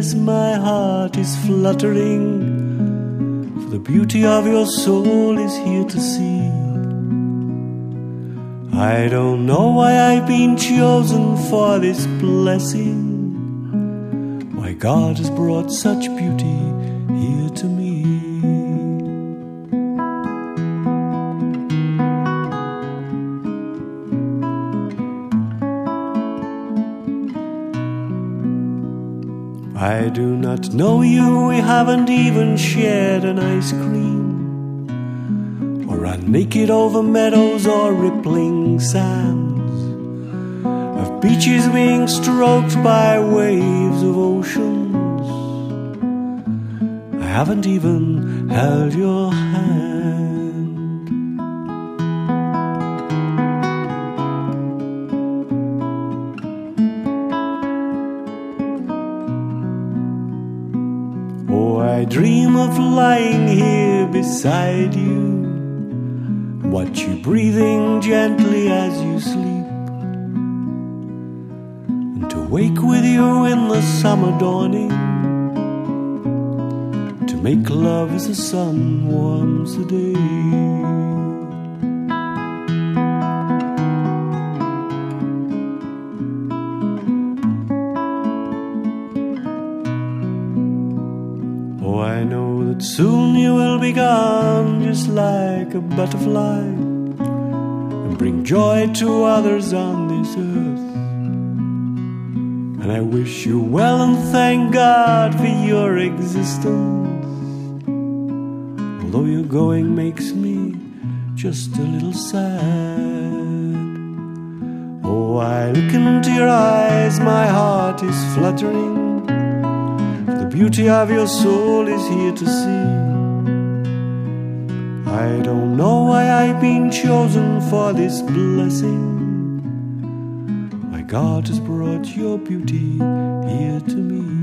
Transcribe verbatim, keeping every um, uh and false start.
eyes my heart is fluttering, for the beauty of your soul is here to see. I don't know why I've been chosen for this blessing, why God has brought such beauty here to me. I do not know you, we haven't even shared an ice cream, or run naked over meadows or rippling sands, of beaches being stroked by waves of oceans. I haven't even held your hand. Oh, I dream of lying here beside you, watch you breathing gently as you sleep, and to wake with you in the summer dawning, to make love as the sun warms the day. Oh, I know that soon you will be gone, just like a butterfly, and bring joy to others on this earth. And I wish you well and thank God for your existence, although your going makes me just a little sad. Oh, I look into your eyes, my heart is fluttering, the beauty of your soul is here to see. I don't know why I've been chosen for this blessing, why God has brought your beauty here to me.